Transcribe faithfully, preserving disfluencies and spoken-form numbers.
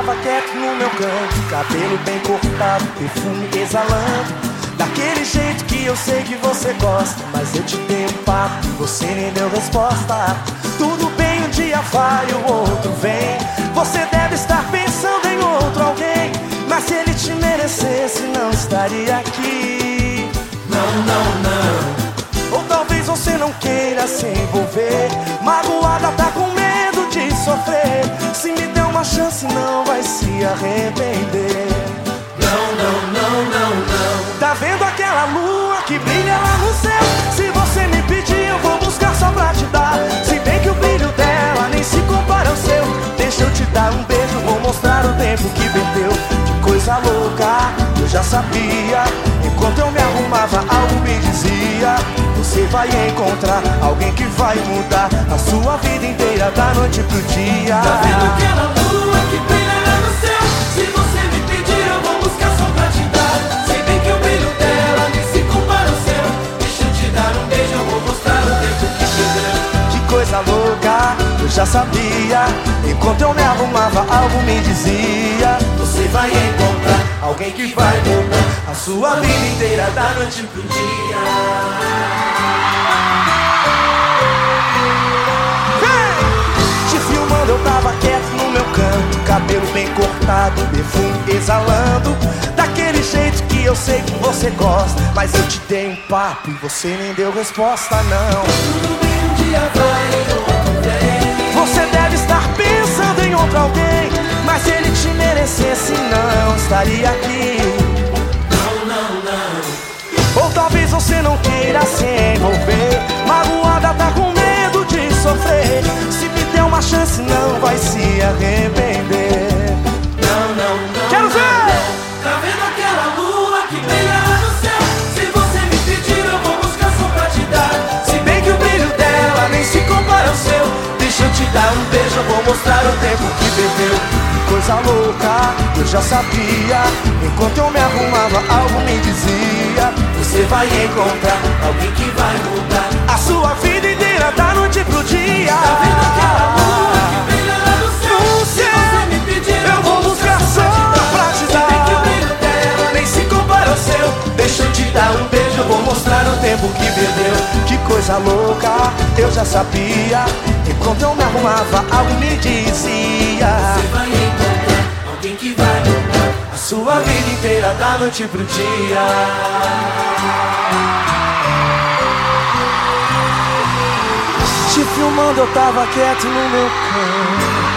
tava quieto no meu canto, cabelo bem cortado, perfume exalando, daquele jeito que eu sei que você gosta. Mas eu te dei um papo e você nem deu resposta. Tudo bem, um dia vai, o outro vem. Você deve estar pensando em outro alguém, mas se ele te merecesse não estaria aqui. Não, não, não. Ou talvez você não queira se envolver, magoada, tá com medo de sofrer. Se me der uma chance não vai se arrepender. Não, não, não, não, não. Tá vendo aquela lua que brilha lá no céu? Se você me pedir eu vou buscar só pra te dar. Se bem que o brilho dela nem se compara ao seu. Deixa eu te dar um beijo, vou mostrar o tempo que perdeu. Que coisa louca, eu já sabia. Enquanto eu me arrumava algo me dizia: você vai encontrar alguém que vai mudar a sua vida inteira da noite pro dia. Tá vendo aquela lua que brilha lá no céu? Se você me pedir eu vou buscar só pra te dar. Sei bem que o brilho dela nem se compara ao seu. Deixa eu te dar um beijo, eu vou mostrar o tempo que perdeu. Que coisa louca, eu já sabia. Enquanto eu me arrumava algo me dizia: você vai encontrar alguém que vai mudar a sua vida inteira da noite pro dia. Eu tava quieto no meu canto, cabelo bem cortado, perfume exalando, daquele jeito que eu sei que você gosta. Mas eu te dei um papo e você nem deu resposta, não. Tudo bem, um dia vai, outro vem. Você deve estar pensando em outro alguém, mas se ele te merecesse não estaria aqui. Não, não, não. Ou talvez você não queira se envolver, magoada, tá com medo de sofrer. Se me der uma chance não vai se arrepender. Não, não, não. Quero ver! Não. Tá vendo aquela lua que brilha lá no céu? Se você me pedir eu vou buscar só pra te dar. Se bem que o brilho dela nem se compara ao seu. Deixa eu te dar um beijo, eu vou mostrar o tempo que perdeu. Que coisa louca, eu já sabia. Enquanto eu me arrumava algo me dizia: você vai encontrar alguém que vai mudar a sua vida inteira da noite pro dia. Tá vendo aquela lua que brilha lá no céu? Se você me pedir eu vou buscar só pra te dar. Se bem que o brilho dela nem se compara ao seu. Deixa eu te dar um beijo, eu vou mostrar o tempo que perdeu. Que coisa louca, eu já sabia. Enquanto eu me arrumava algo me dizia: você vai encontrar alguém que vai mudar a sua vida inteira da noite pro dia. Te filmando eu tava quieto no meu canto,